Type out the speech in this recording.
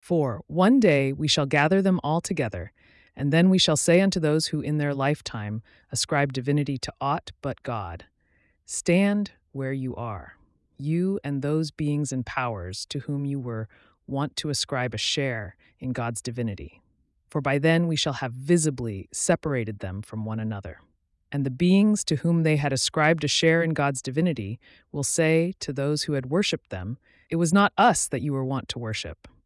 For one day we shall gather them all together, and then we shall say unto those who in their lifetime ascribe divinity to aught but God, stand where you are, you and those beings and powers to whom you were wont to ascribe a share in God's divinity. For by then we shall have visibly separated them from one another. And the beings to whom they had ascribed a share in God's divinity will say to those who had worshipped them, "It was not us that you were wont to worship,